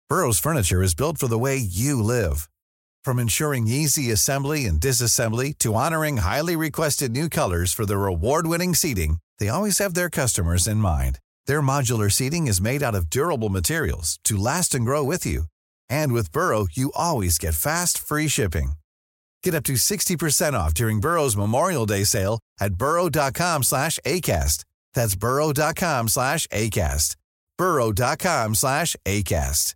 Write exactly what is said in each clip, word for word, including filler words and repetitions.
Burrow's furniture is built for the way you live. From ensuring easy assembly and disassembly to honoring highly requested new colors for their award-winning seating, they always have their customers in mind. Their modular seating is made out of durable materials to last and grow with you. And with Burrow, you always get fast, free shipping. Get up to sixty percent off during Burrow's Memorial Day sale at burrow.com slash ACAST. That's burrow.com slash ACAST. burrow.com slash ACAST.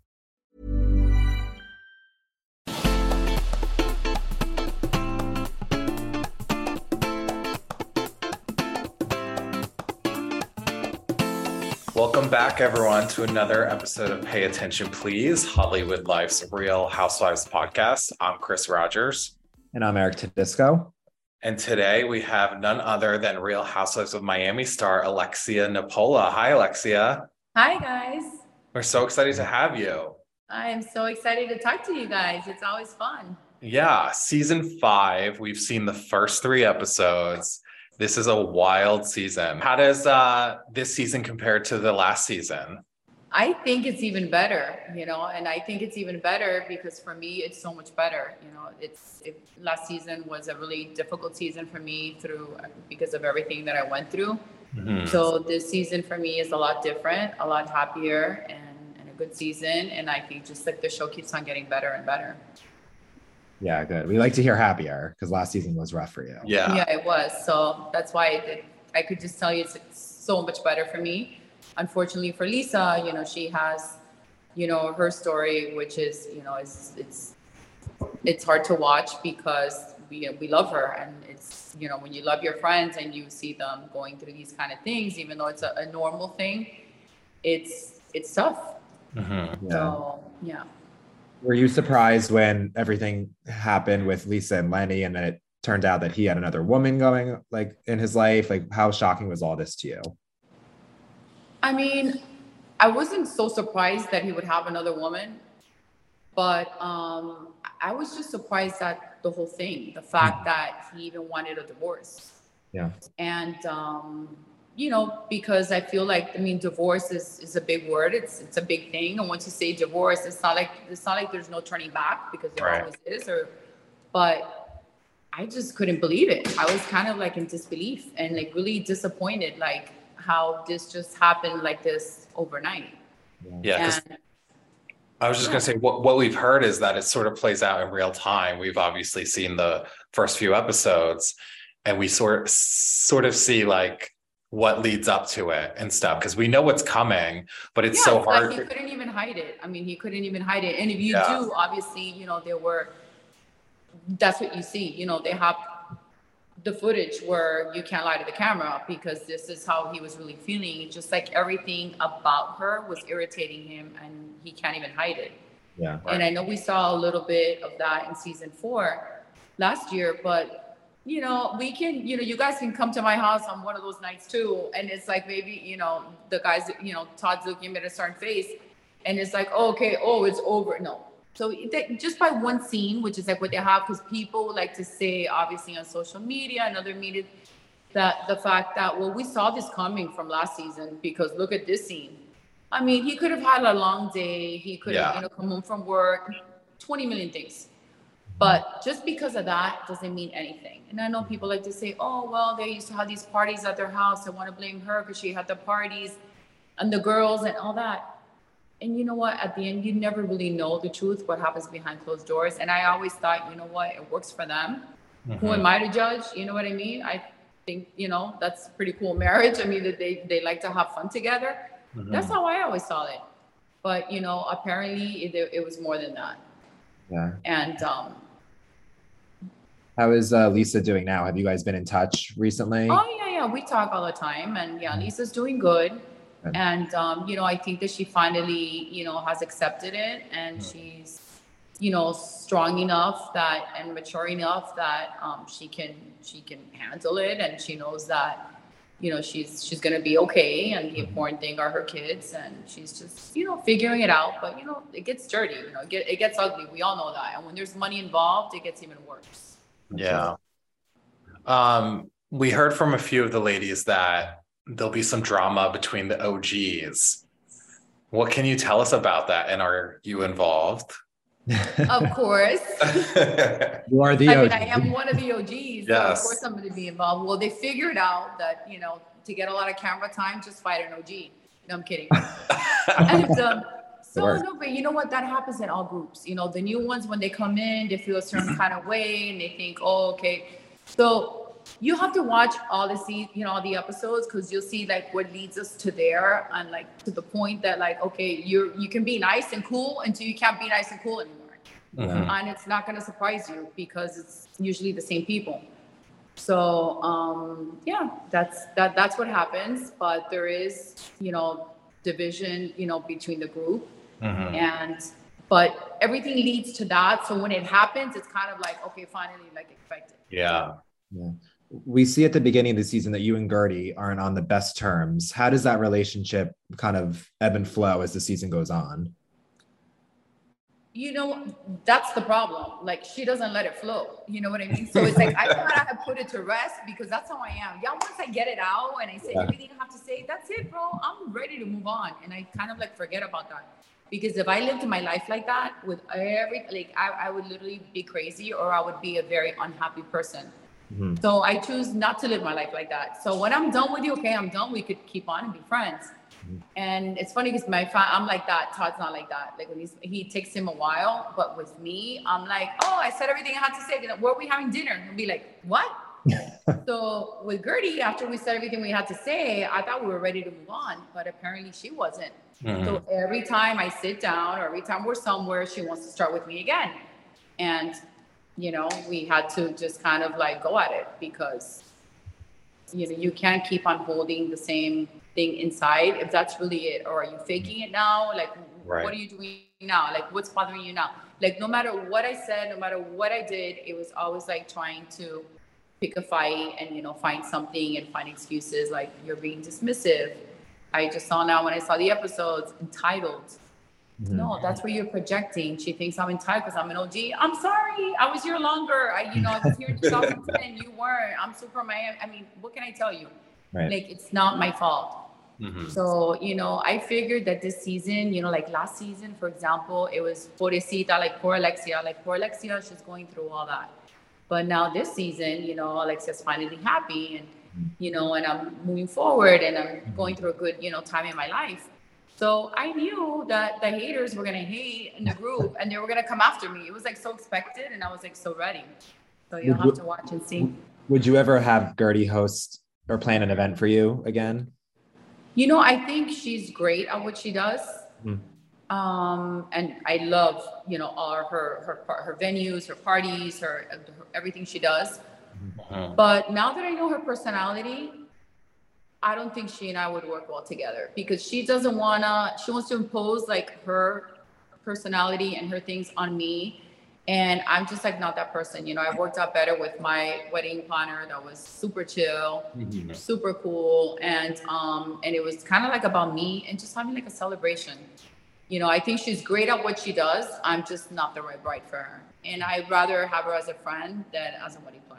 Welcome back, everyone, to another episode of Pay Attention Please, Hollywood Life's Real Housewives podcast. I'm Chris Rogers. And I'm Eric Tedisco. And today we have none other than Real Housewives of Miami star Alexia Nepola. Hi, Alexia. Hi, guys. We're so excited to have you. I am so excited to talk to you guys. It's always fun. Yeah, season five. We've seen the first three episodes. This is a wild season. How does uh, this season compare to the last season? I think it's even better, you know, and I think it's even better because for me, it's so much better. You know, it's it, last season was a really difficult season for me through because of everything that I went through. Mm-hmm. So this season for me is a lot different, a lot happier, and, and a good season. And I think just like the show keeps on getting better and better. Yeah, good. We like to hear happier because last season was rough for you. Yeah. Yeah, it was. So that's why I, did, I could just tell you it's, it's so much better for me. Unfortunately for Lisa, you know, she has, you know, her story, which is, you know, it's it's it's hard to watch because we we love her, and it's, you know, when you love your friends and you see them going through these kind of things, even though it's a, a normal thing, it's it's tough. Mm-hmm. Yeah. So yeah. Were you surprised when everything happened with Lisa and Lenny, and then it turned out that he had another woman going like in his life? Like, how shocking was all this to you? I mean, I wasn't so surprised that he would have another woman, but um, I was just surprised at the whole thing, the fact mm-hmm. that he even wanted a divorce. Yeah. And, um, you know, because I feel like, I mean, divorce is, is a big word. It's it's a big thing. And once you say divorce, it's not like it's not like there's no turning back, because there right. always is. Or, but I just couldn't believe it. I was kind of like in disbelief and like really disappointed, like how this just happened like this overnight. Yeah. And, I was just yeah. going to say, what, what we've heard is that it sort of plays out in real time. We've obviously seen the first few episodes, and we sort sort of see like what leads up to it and stuff, because we know what's coming, but it's yeah, so it's hard. Like he couldn't even hide it. I mean, he couldn't even hide it. And if you yeah. do, obviously, you know, there were, that's what you see, you know, they have the footage where you can't lie to the camera because this is how he was really feeling. Just like everything about her was irritating him, and he can't even hide it. Yeah. Right. And I know we saw a little bit of that in season four last year, but you know, we can, you know, you guys can come to my house on one of those nights too. And it's like, maybe, you know, the guys, you know, Todd's looking at a certain face and it's like, oh, okay, oh, it's over. No. So they, just by one scene, which is like what they have, because people like to say, obviously on social media and other media, that the fact that, well, we saw this coming from last season because look at this scene. I mean, he could have had a long day. He could have, yeah. you know, come home from work, twenty million things. But just because of that doesn't mean anything. And I know people like to say, oh, well, they used to have these parties at their house. I want to blame her because she had the parties and the girls and all that. And you know what? At the end, you never really know the truth, what happens behind closed doors. And I always thought, you know what? It works for them. Mm-hmm. Who am I to judge? You know what I mean? I think, you know, that's pretty cool marriage. I mean, that they, they like to have fun together. Mm-hmm. That's how I always saw it. But, you know, apparently it, it was more than that. Yeah. And, um, how is uh, Lisa doing now? Have you guys been in touch recently? Oh, yeah, yeah. We talk all the time. And yeah, Lisa's doing good. Okay. And, um, you know, I think that she finally, you know, has accepted it. And mm-hmm. she's, you know, strong enough that and mature enough that um, she can she can handle it. And she knows that, you know, she's she's going to be okay. And the mm-hmm. important thing are her kids. And she's just, you know, figuring it out. But, you know, it gets dirty. You know, it, get, it gets ugly. We all know that. And when there's money involved, it gets even worse. Yeah. Um, we heard from a few of the ladies that there'll be some drama between the O Gs. What can you tell us about that? And are you involved? Of course. You are the I O G. mean, I am one of the O Gs, Yes. so of course I'm going to be involved. Well, they figured out that, you know, to get a lot of camera time, just fight an O G. No, I'm kidding. And, um, so, no, but you know what? That happens in all groups. You know, the new ones, when they come in, they feel a certain kind of way and they think, oh, okay. So you have to watch all the, se- you know, all the episodes, because you'll see like what leads us to there, and like to the point that like, okay, you're, you can be nice and cool until you can't be nice and cool anymore. Mhm. And it's not going to surprise you because it's usually the same people. So, um, yeah, that's, that, that's what happens. But there is, you know, division, you know, between the group. Mhm. And, but everything leads to that. So when it happens, it's kind of like, okay, finally, like expected. Yeah. Yeah. We see at the beginning of the season that you and Gertie aren't on the best terms. How does that relationship kind of ebb and flow as the season goes on? You know, that's the problem. Like, she doesn't let it flow. You know what I mean? So it's like, I thought I had put it to rest because that's how I am. Yeah, once I get it out and I say Yeah. everything I have to say, that's it, bro. I'm ready to move on. And I kind of like forget about that. Because if I lived my life like that with every, like, I, I would literally be crazy, or I would be a very unhappy person. Mhm. So I choose not to live my life like that. So when I'm done with you, okay, I'm done. We could keep on and be friends. Mhm. And it's funny because my fa- I'm like that. Todd's not like that. Like when he's, he takes him a while, but with me, I'm like, oh, I said everything I had to say. You know, where are we having dinner? And he'll be like, what? So with Gertie, after we said everything we had to say, I thought we were ready to move on, but apparently she wasn't. Mhm. So every time I sit down or every time we're somewhere, she wants to start with me again. And, you know, we had to just kind of like go at it because, you know, you can't keep on holding the same thing inside if that's really it. Or are you faking it now? Like, Right. what are you doing now? Like, what's bothering you now? Like, no matter what I said, no matter what I did, it was always like trying to pick a fight and, you know, find something and find excuses like you're being dismissive. I just saw now when I saw the episodes, entitled. Mhm. No, that's where you're projecting. She thinks I'm entitled because I'm an O G. I'm sorry. I was here longer. I, you know, I was here in two thousand ten. You weren't. I'm super Miami. I mean, what can I tell you? Right. Like, it's not my fault. Mhm. So, you know, I figured that this season, you know, like last season, for example, it was pobrecita, like poor Alexia, like poor Alexia, she's going through all that. But now this season, you know, Alexia's finally happy and, you know, and I'm moving forward and I'm going through a good, you know, time in my life. So I knew that the haters were going to hate in the group and they were going to come after me. It was like so expected and I was like so ready. So you'll have to watch and see. Would you ever have Gertie host or plan an event for you again? You know, I think she's great at what she does. Mhm. Um, and I love, you know, all her, her, her venues, her parties, her, her everything she does. Mhm. But now that I know her personality, I don't think she and I would work well together because she doesn't wanna, she wants to impose like her personality and her things on me. And I'm just like not that person. You know, I worked out better with my wedding planner that was super chill, Mhm. super cool. And, um, and it was kind of like about me and just having like a celebration. You know, I think she's great at what she does. I'm just not the right bride for her. And I'd rather have her as a friend than as a wedding planner.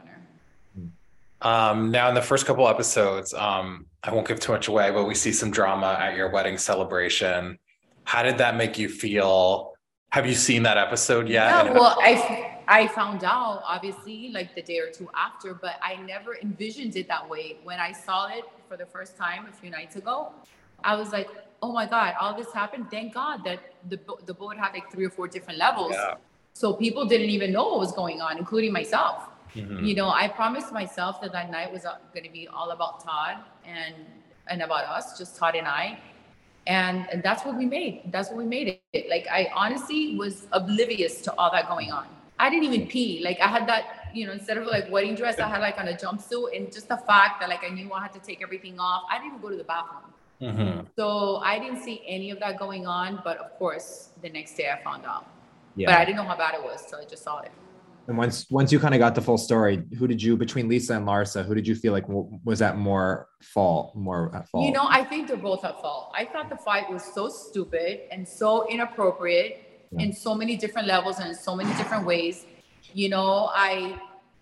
Um, now in the first couple episodes, um, I won't give too much away, but we see some drama at your wedding celebration. How did that make you feel? Have you seen that episode yet? Yeah, And- well, I I found out obviously like the day or two after, but I never envisioned it that way. When I saw it for the first time a few nights ago, I was like, oh my God, all this happened. Thank God that the bo- the boat had like three or four different levels. Yeah. So people didn't even know what was going on, including myself. Mhm. You know, I promised myself that that night was going to be all about Todd and and about us, just Todd and I. And, and that's what we made. That's what we made it. Like, I honestly was oblivious to all that going on. I didn't even pee. Like, I had that, you know, instead of like wedding dress, I had like on a jumpsuit. And just the fact that like I knew I had to take everything off, I didn't even go to the bathroom. Mhm. So I didn't see any of that going on. But of course, the next day I found out. Yeah. But I didn't know how bad it was till I just saw it. And once once you kind of got the full story, who did you, between Lisa and Larsa, who did you feel like w- was at more fault, more at fault? You know, I think they're both at fault. I thought the fight was so stupid and so inappropriate Yeah. in so many different levels and in so many different ways. You know, I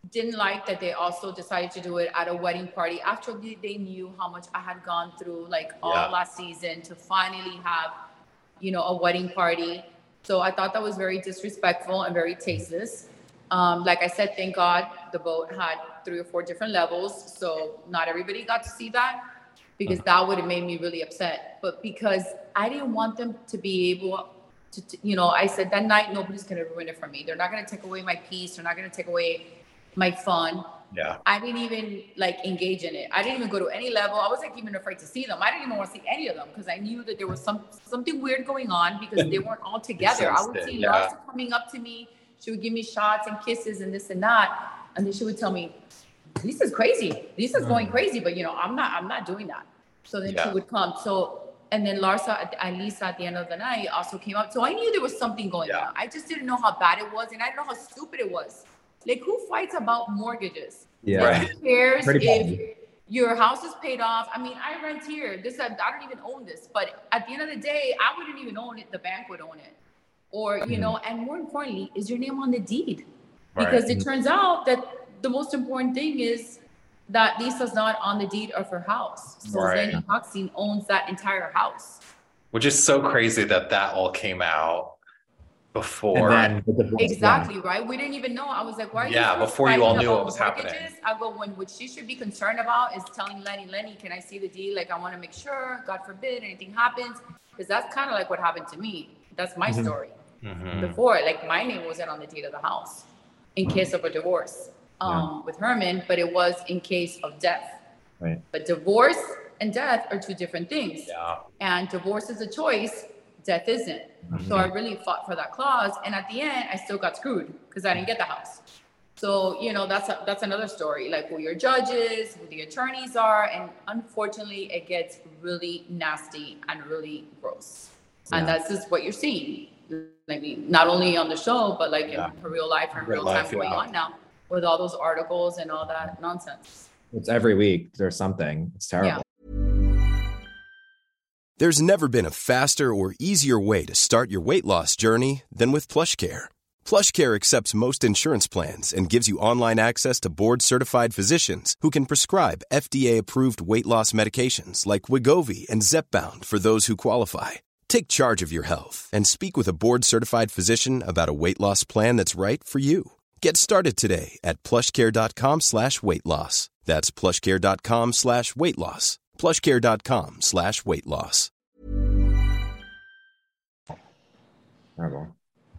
didn't like that they also decided to do it at a wedding party after they knew how much I had gone through like all Yeah. last season to finally have, you know, a wedding party. So I thought that was very disrespectful and very tasteless. Um, like I said, thank God the boat had three or four different levels. So not everybody got to see that, because that would have made me really upset. But because I didn't want them to be able to, to you know, I said that night, nobody's going to ruin it for me. They're not going to take away my peace. They're not going to take away my fun. Yeah. I didn't even like engage in it. I didn't even go to any level. I was like even afraid to see them. I didn't even want to see any of them because I knew that there was some something weird going on because they weren't all together. I would see Yeah. Larsa coming up to me. She would give me shots and kisses and this and that. And then she would tell me, Lisa's crazy. Lisa's going crazy, but you know, I'm not, I'm not doing that. So then Yeah. she would come. So, and then Larsa and Lisa at the end of the night also came up. So I knew there was something going Yeah. on. I just didn't know how bad it was. And I didn't know how stupid it was. Like, who fights about mortgages? Yeah. Like, Right. who cares Pretty if bad. your house is paid off? I mean, I rent here. This, I don't even own this. But at the end of the day, I wouldn't even own it. The bank would own it. Or, you know, and more importantly, is your name on the deed? Because Right. it turns out that the most important thing is that Lisa's not on the deed of her house. So Right. Lenny Hochstein owns that entire house. Which is so crazy that that all came out before. And then the divorce, Exactly, right? We didn't even know. I was like, why are you Yeah, still before you all fighting knew about what was happening. mortgages? I go, when what she should be concerned about is telling Lenny, Lenny, can I see the deed? Like, I want to make sure, God forbid, anything happens. Because that's kind of like what happened to me. That's my Mhm. story. Mhm. Before, like, my name wasn't on the deed of the house in case of a divorce um, with Herman, but it was in case of death. Right. But divorce and death are two different things. Yeah. And divorce is a choice, death isn't. So I really fought for that clause. And at the end, I still got screwed because I didn't get the house. So, you know, that's a, that's another story, like who your judges, who the attorneys are. And unfortunately, it gets really nasty and really gross. And Yeah. that's just what you're seeing. I mean, not only on the show, but like Yeah. in real life and Real real time life, going yeah. on now with all those articles and all that nonsense. It's every week there's something. It's terrible. There's never been a faster or easier way to start your weight loss journey than with PlushCare. PlushCare accepts most insurance plans and gives you online access to board-certified physicians who can prescribe F D A-approved weight loss medications like Wegovy and Zepbound for those who qualify. Take charge of your health and speak with a board-certified physician about a weight loss plan that's right for you. Get started today at plushcare.com slash weight loss. That's plushcare.com slash weight loss. plushcare.com slash weight loss. Terrible.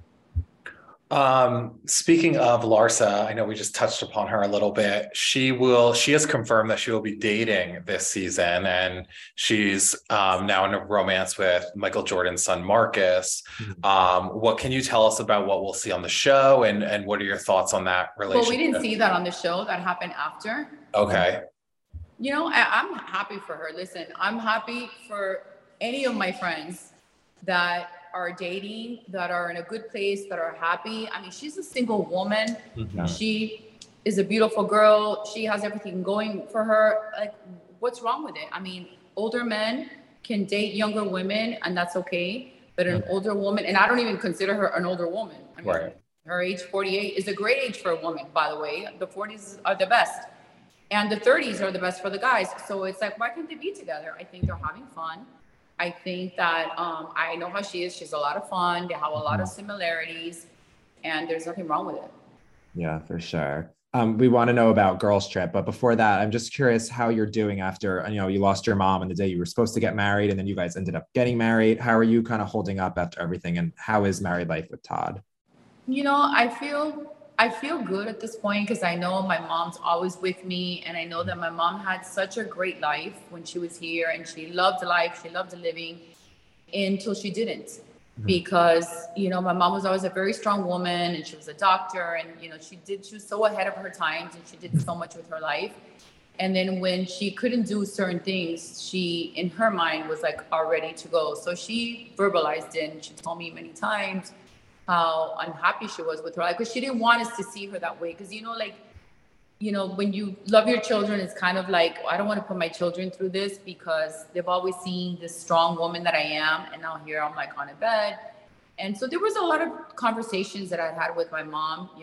Um, speaking of Larsa, I know we just touched upon her a little bit. She will, she has confirmed that she will be dating this season, and she's um, now in a romance with Michael Jordan's son, Marcus. Mhm. Um, what can you tell us about what we'll see on the show, and, and what are your thoughts on that relationship? Well, we didn't see that on the show. That happened after. Okay. You know, I, I'm happy for her. Listen, I'm happy for any of my friends that are dating, that are in a good place, that are happy. I mean, she's a single woman. Mhm. She is a beautiful girl. She has everything going for her. Like, what's wrong with it? I mean, older men can date younger women, and that's okay. But an older woman, and I don't even consider her an older woman. I mean, Right. her age, forty-eight, is a great age for a woman, by the way. The forties are the best. And the thirties are the best for the guys. So it's like, why can't they be together? I think they're having fun. I think that um, I know how she is. She's a lot of fun. They have a lot of similarities, and there's nothing wrong with it. Yeah, for sure. Um, we want to know about Girls Trip, but before that, I'm just curious how you're doing after, you know, you lost your mom on the day you were supposed to get married, and then you guys ended up getting married. How are you kind of holding up after everything, and how is married life with Todd? You know, I feel I feel good at this point because I know my mom's always with me, and I know that my mom had such a great life when she was here, and she loved life, she loved living until she didn't. Mm-hmm. Because, you know, my mom was always a very strong woman, and she was a doctor, and, you know, she did, she was so ahead of her times, and she did so much with her life. And then when she couldn't do certain things, she, in her mind, was like all ready to go. So she verbalized it, and she told me many times how unhappy she was with her life, because she didn't want us to see her that way. Because, you know, like, you know, when you love your children, it's kind of like, I don't want to put my children through this, because they've always seen this strong woman that I am. And now here I'm like on a bed. And so there was a lot of conversations that I had with my mom, you know,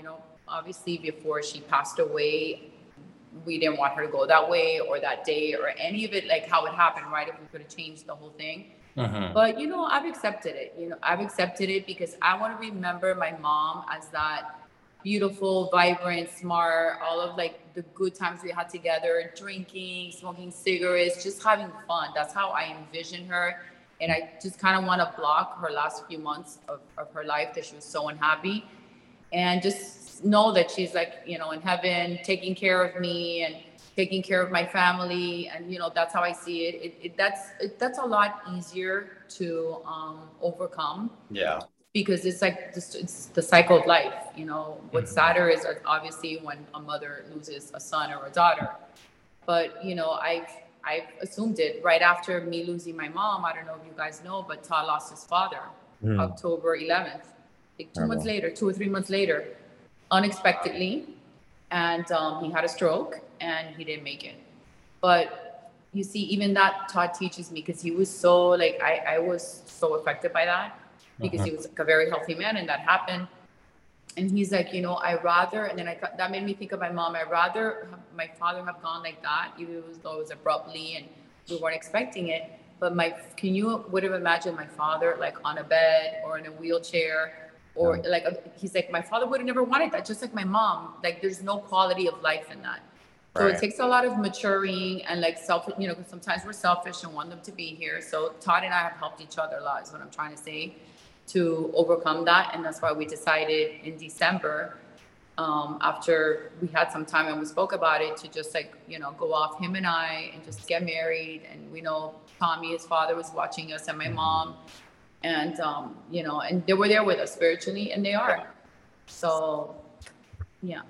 obviously before she passed away, we didn't want her to go that way or that day or any of it, like how it happened, right? If we could have changed the whole thing. Mm-hmm. But, you know, I've accepted it. You know, I've accepted it because I want to remember my mom as that beautiful, vibrant, smart, all of like the good times we had together, drinking, smoking cigarettes, just having fun. That's how I envision her. And I just kind of want to block her last few months of, of her life that she was so unhappy. And just know that she's like, you know, in heaven, taking care of me and taking care of my family. And, you know, that's how I see it. It, it that's, it, that's a lot easier to um, overcome. Yeah. Because it's like, just, it's the cycle of life. You know, what's sadder is obviously when a mother loses a son or a daughter. But, you know, I've, I've assumed it right after me losing my mom. I don't know if you guys know, but Todd lost his father mm. October eleventh. Like two months later, two or three months later, unexpectedly. And um, he had a stroke and he didn't make it. But you see, even that Todd teaches me, because he was so like, I, I was so affected by that because uh-huh. he was like a very healthy man and that happened. And he's like, you know, I rather, and then I thought that made me think of my mom. I rather have my father have gone like that, even though it was abruptly and we weren't expecting it. But my, can you would have imagined my father like on a bed or in a wheelchair or yeah. like, a, he's like, my father would have never wanted that. Just like my mom, like there's no quality of life in that. So right. it takes a lot of maturing and like self, you know, because sometimes we're selfish and want them to be here. So Todd and I have helped each other a lot is what I'm trying to say, to overcome that. And that's why we decided in December, um, after we had some time and we spoke about it, to just like, you know, go off, him and I, and just get married. And we know Tommy, his father, was watching us, and my mom, and, um, you know, and they were there with us spiritually, and they are. So, yeah.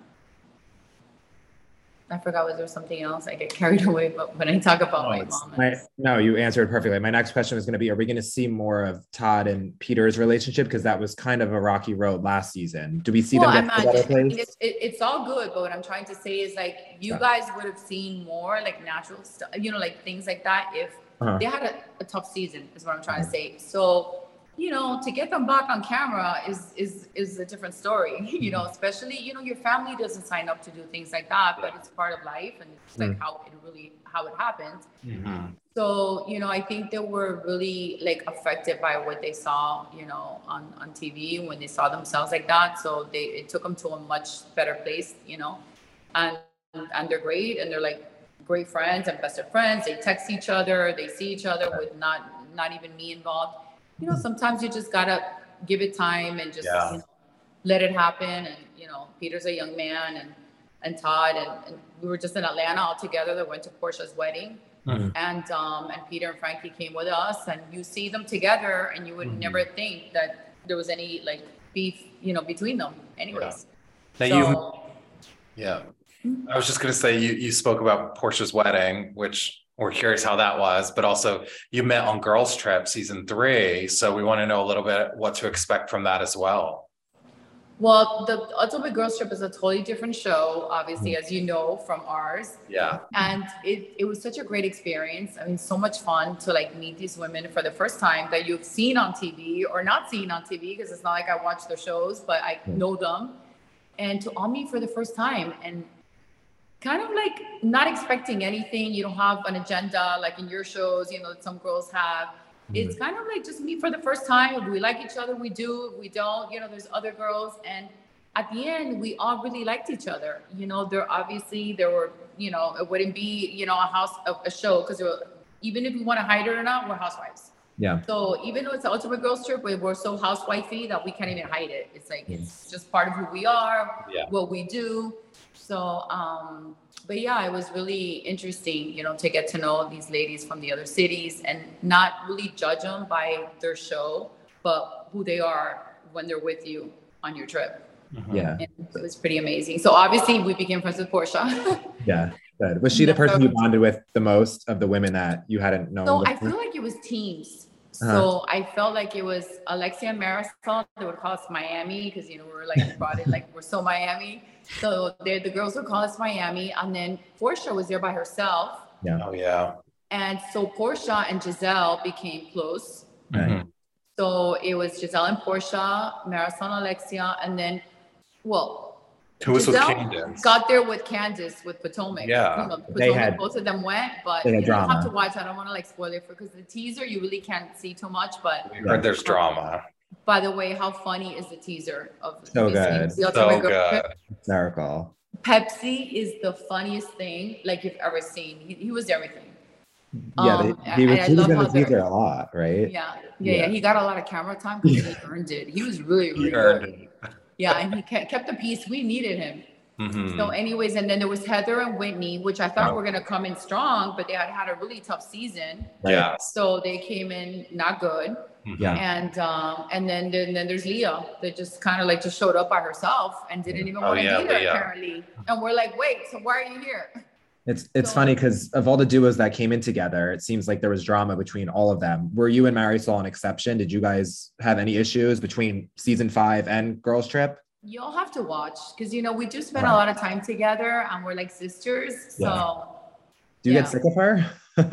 I forgot, was there something else? I get carried away, but when I talk about oh, my mom. My, no, you answered perfectly. My next question was going to be, are we going to see more of Todd and Peter's relationship? Because that was kind of a rocky road last season. Do we see well, them get to a better place? It's, it, it's all good, but what I'm trying to say is like, you yeah. guys would have seen more like natural stuff, you know, like things like that if uh-huh. they had a, a tough season is what I'm trying uh-huh. to say. So, you know, to get them back on camera is is is a different story, you know, especially, you know, your family doesn't sign up to do things like that, but it's part of life and it's like mm-hmm. how it really, how it happens. Mm-hmm. So, you know, I think they were really like affected by what they saw, you know, on, on T V when they saw themselves like that. So they, it took them to a much better place, you know, and, and they're great. And they're like great friends and best of friends. They text each other, they see each other with not, not even me involved. You know, sometimes you just gotta give it time and just yeah. you know, let it happen. And, you know, Peter's a young man and, and Todd, and, and we were just in Atlanta all together that went to Portia's wedding. Mm-hmm. And, um, and Peter and Frankie came with us, and you see them together and you would mm-hmm. never think that there was any like beef, you know, between them anyways. Yeah. Now so, you, yeah, I was just going to say, you, you spoke about Portia's wedding, which we're curious how that was, but also you met on Girls Trip season three. So we want to know a little bit what to expect from that as well. Well, the Ultimate Girls Trip is a totally different show, obviously, as you know, from ours. Yeah. And it, it was such a great experience. I mean, so much fun to like meet these women for the first time that you've seen on T V or not seen on T V, because it's not like I watch their shows, but I know them. And to all meet for the first time and kind of like not expecting anything. You don't have an agenda like in your shows, you know, that some girls have. It's kind of like just meet for the first time. If we like each other, we do. If we don't, you know, there's other girls. And at the end, we all really liked each other. You know, there obviously, there were, you know, it wouldn't be, you know, a house, a, a show, because even if we want to hide it or not, we're housewives. Yeah. So even though it's the Ultimate Girls Trip, we're so housewifey that we can't even hide it. It's like, it's just part of who we are, yeah. what we do. So, um, but yeah, it was really interesting, you know, to get to know these ladies from the other cities and not really judge them by their show, but who they are when they're with you on your trip. Mm-hmm. Yeah. And it was pretty amazing. So obviously we became friends with Portia. Yeah. Good. Was she the person you bonded with the most of the women that you hadn't known? So before? I feel like it was teams. Uh-huh. So I felt like it was Alexia and Marisol. They would call us Miami because, you know, we're like brought in, like we're so Miami. So they the girls would call us Miami. And then Portia was there by herself. Yeah. Oh, yeah. And so Portia and Giselle became close. Right. So it was Giselle and Portia, Marisol and Alexia. And then, well, Who was with Giselle Candace? got there with Candace with Potomac. Yeah. You know, Potomac, They had- both of them went, but they had you have drama. to watch. I don't want to like spoil it for because the teaser you really can't see too much. But We heard there's drama. by the way, how funny is the teaser of So this good. game? The So Ultimate Girl good. Trip? Hysterical. Pepsi is the funniest thing like you've ever seen. He, he was everything. Yeah, Um, they, he was, and I he was love in the how they're- teaser a lot, right? Yeah, yeah, yeah. Yeah. He got a lot of camera time because he earned it. He was really, really He earned good. it. Yeah, and he kept, kept the peace. We needed him. Mhm. So, anyways, and then there was Heather and Whitney, which I thought Oh. were gonna come in strong, but they had had a really tough season. Yeah. So they came in not good. Yeah. And um, and then, then then there's Leah that just kind of like just showed up by herself and didn't even Oh, want to yeah, be there Leah. apparently. And we're like, wait, so why are you here? It's it's So- funny because of all the duos that came in together, it seems like there was drama between all of them. Were you and Marisol an exception? Did you guys have any issues between season five and Girls Trip? You'll have to watch because you know we do spend a Right. lot of time together and we're like sisters. So Yeah. Do you Yeah. get sick of her?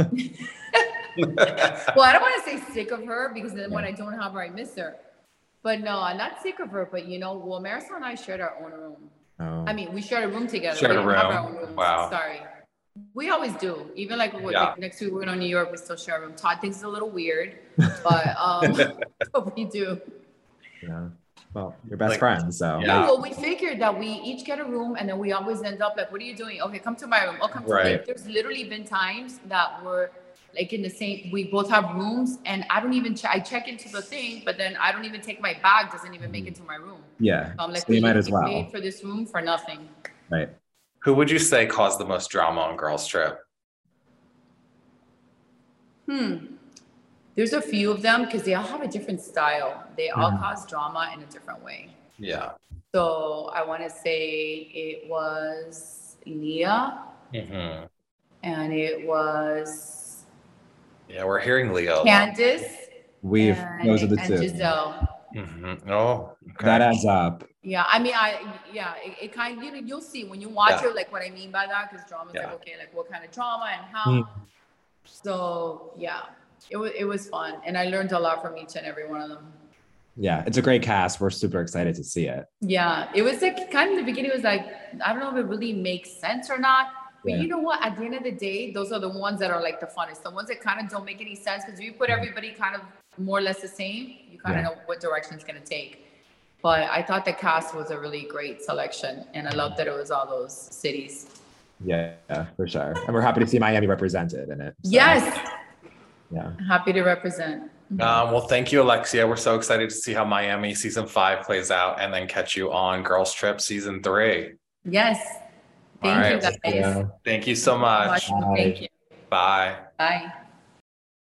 well, I don't want to say sick of her because then when I don't have her, I miss her. But no, I'm not sick of her. But you know, well, Marisol and I shared our own room. Oh. I mean, we shared a room together. Shared we a didn't have room. our own rooms. Wow. Sorry. We always do. Even like, what, Yeah. like next week we're going to New York, we still share a room. Todd thinks it's a little weird, but um, but we do. Yeah. Well, you're best Like- friends, so Yeah. No, well, we figured that we each get a room and then we always end up like, what are you doing? Okay, come to my room. Oh, come to Right. like, there's literally been times that we're like in the same, we both have rooms and I don't even, ch- I check into the thing, but then I don't even take my bag, doesn't even make it to my room. yeah. So I'm like, So you we might as well. paid for this room for nothing. Right. Who would you say caused the most drama on Girls Trip? Hmm. There's a few of them because they all have a different style. They all Mhm. cause drama in a different way. Yeah. So I want to say it was Leah hmm and it was Yeah, we're hearing Leo. Candace We've and, those are the and two. Giselle. hmm Oh, okay. That adds up. Yeah, I mean, I yeah, it, it kind of you know you'll see when you watch Yeah. it like what I mean by that because drama is Yeah. like okay, like what kind of drama and how. Mm. So yeah, it was it was fun and I learned a lot from each and every one of them. Yeah, it's a great cast. We're super excited to see it. Yeah, it was like kind of in the beginning. It was like I don't know if it really makes sense or not. But Yeah. you know what? At the end of the day, those are the ones that are like the funnest. The ones that kind of don't make any sense because if you put everybody kind of more or less the same, you kind of Yeah. know what direction it's going to take. But I thought the cast was a really great selection, and I love that it was all those cities. Yeah, for sure. And we're happy to see Miami represented in it. so, Yes, Yeah. happy to represent. Um, well, thank you, Alexia. We're so excited to see how Miami season five plays out and then catch you on Girls Trip season three. Yes, thank All you right. guys. Yeah. Thank you so much. Thank you. Bye. Bye.